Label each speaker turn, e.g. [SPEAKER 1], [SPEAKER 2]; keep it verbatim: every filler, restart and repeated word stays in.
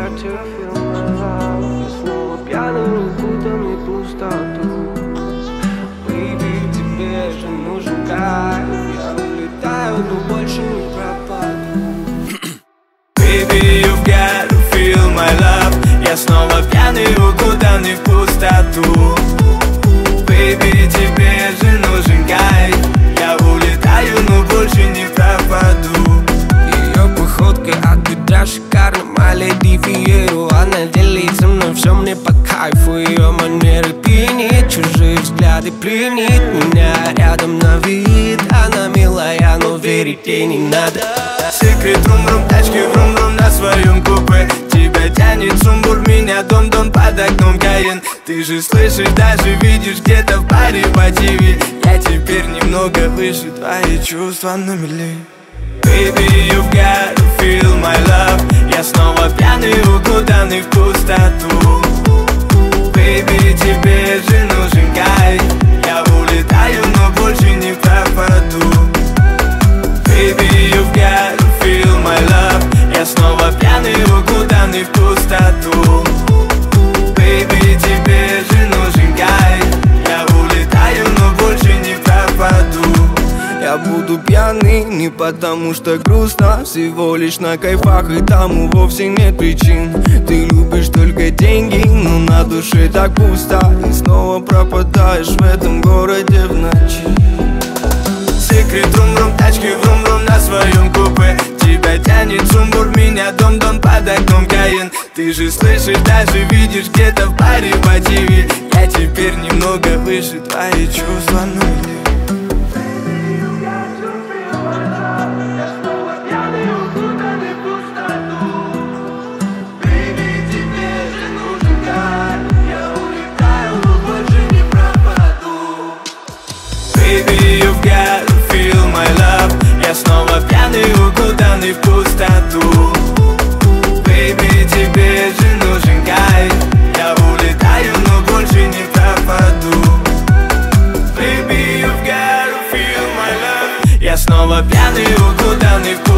[SPEAKER 1] start to feel my love. Я снова пьяный, укутанный в пустоту. Baby, тебе же нужен кайф. Я улетаю, но больше не пропаду.
[SPEAKER 2] Baby, you've got to feel my love. Я снова пьяный, укутанный в пустоту. Baby, тебе же нужен кайф. Я улетаю, но больше не пропаду.
[SPEAKER 1] Ее походка от бедра шикарна, my lady Fierro. Она делит со мной все мне по кайфу. Ее манеры пьянит, чужие взгляды пленит меня рядом на вид. Она милая, но верить ей не надо.
[SPEAKER 2] Секрет рум-рум, тачки врум-рум на своем купе. Тебя тянет сумбур, меня дом-дом под окном Каен. Ты же слышишь, даже видишь где-то в баре по ТВ. Я теперь немного выше, твои чувства на мели.
[SPEAKER 1] Baby,
[SPEAKER 2] you've got to feel my love. Я снова пьяный, укутанный в пустоту. Baby, тебе же нужен кайф. Я улетаю, но больше не пропаду. Baby, you've got to feel my love. Я снова пьяный, укутанный в пустоту. Baby, тебе же нужен кайф. Я улетаю, но больше не пропаду.
[SPEAKER 1] Я буду пьяный не потому что грустно, всего лишь на кайфах, и тому вовсе нет причин. Ты любишь только деньги, но на душе так пусто, и снова пропадаешь в этом городе в ночи.
[SPEAKER 2] Секрет рум-рум, тачки врум-рум на своем купе. Тебя тянет сумбур, меня дом-дом под окном Каен. Ты же слышишь, даже видишь где-то в баре по ТВ. Я теперь немного выше, твои чувства нули. Baby, you've got to feel my love. Я снова пьяный, укутанный в пустоту. Baby, тебе же нужен кайф. Я улетаю, но больше не пропаду. Baby, you've got to feel my love. Я снова пьяный, укутанный в пустоту.